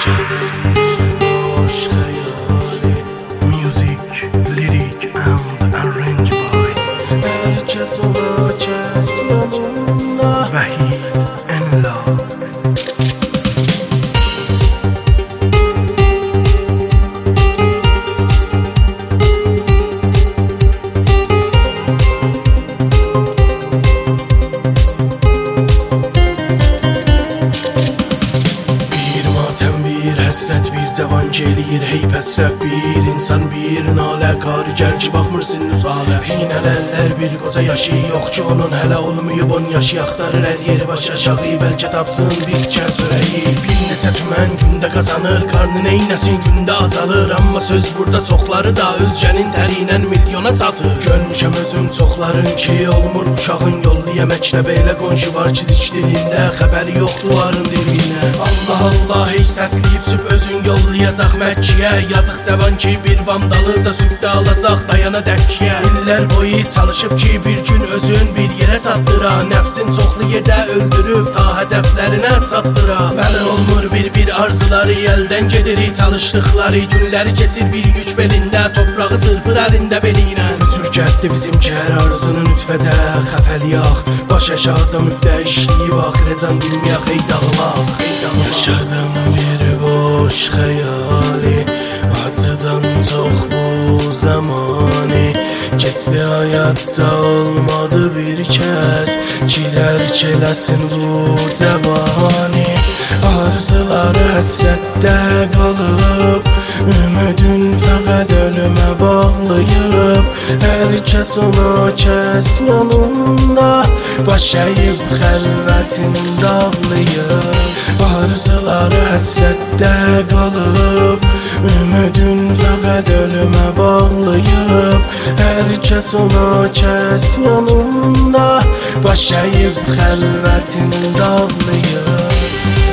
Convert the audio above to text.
Yaşadım bir boş hayali. Music, lyric and arrange by herkes ona kes yanında. Vahid Enla. Həsrət bir cavan geliyir, hey pəsrəf bir insan bir nalə karigər ki baxmır sinüs alə. Pinələnlər bir qoca yaşı yox ki onun hələ olmayıb 10 yaşı axtarır hər yeri baş aşağı bəlkə tapsın bir kər sörəyi. Bir neçə tümən gündə qazanır, qarnı neynəsin gündə acalır. Amma söz burada çoxları da özgənin təriylə milyona çatır. Görmüşəm özüm çoxların ki olmur uşağın yolluya məktəbə elə qonşu var ki zik dilində xəbəri yoxdur varın dilinə. Allah Allah heç səsləyib özün yollayacaq Məkkiyə. Yazıq cavan ki bir vandalıca süfdə alacaq dayana dəkkiyə. İllər boyu çalışıb ki bir gün özün bir yerə çatdıra. Nəfsin çoxlu yerdə öldürüb ta hədəflərinə çatdıra. Bəli olmur bir arzuları əldən gedir. Çalışdıqları günləri keçir bir yük belində. Toprağı çırpır əlində belinə. Türkətdir bizimki hər arzını nütfədə xəfəliyaq. Baş aşağıda müftə işləyib axirəcan bilməyək ey dağılaq. Yaşadım bir boş hayali, acıdan çox bu zamanı. Keçdi həyatda olmadı bir kəs ki dərk eləsin bu cəvani. Arzuları həsrətdə qalıb, ümidin fəqət ölümə bağlayıb. Hər kəs ona kəs yanında, baş əyib xəlvətin dağlayıb. Arzuları həsrətdə qalıb, ümidin fəqət ölümə bağlayıb. Hər kəs ona kəs yanında, baş əyib xəlvətin dağlayıb.